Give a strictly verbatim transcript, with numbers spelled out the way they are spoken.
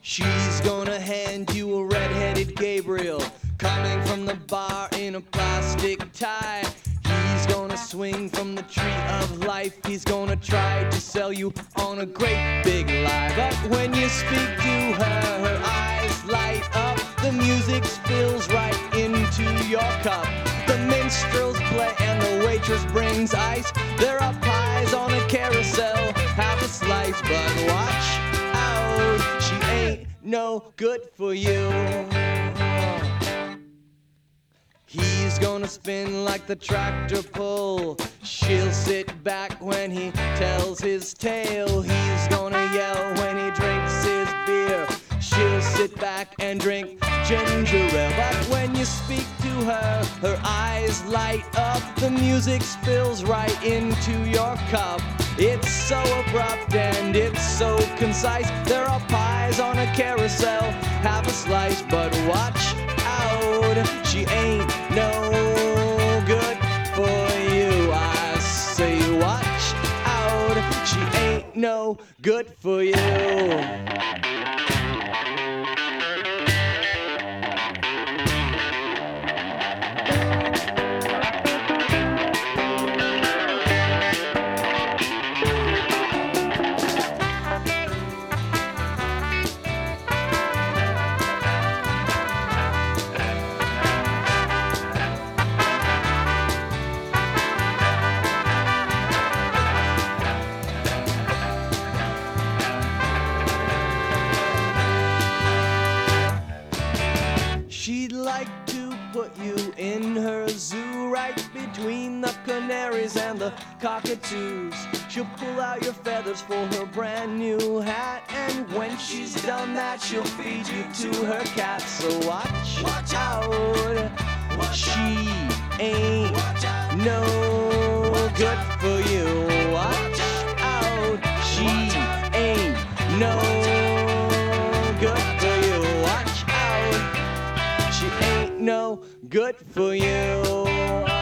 She's gonna hand you a red-headed Gabriel coming from the bar in a plastic tie. He's gonna swing from the tree of life. He's gonna try to sell you on a great big lie. But when you speak to her, her eyes light up. The music spills right into your cup. The minstrels play and the waitress brings ice. There are pies on a carousel, have a slice. But watch out, she ain't no good for you. He's gonna spin like the tractor pull. She'll sit back when he tells his tale. He's gonna yell when he drinks his beer. She'll sit back and drink ginger ale. But when you speak to her, her eyes light up. The music spills right into your cup. It's so abrupt and it's so concise. There are pies on a carousel, have a slice. But watch out, she ain't no good for you. I say watch out, she ain't no good for you. She'd like to put you in her zoo, right between the canaries and the cockatoos. She'll pull out your feathers for her brand new hat, and when she's done that, she'll feed you to her cat. So watch, watch out, she ain't no good for you. Watch out, she ain't no good for you. Watch out, she ain't no good for you.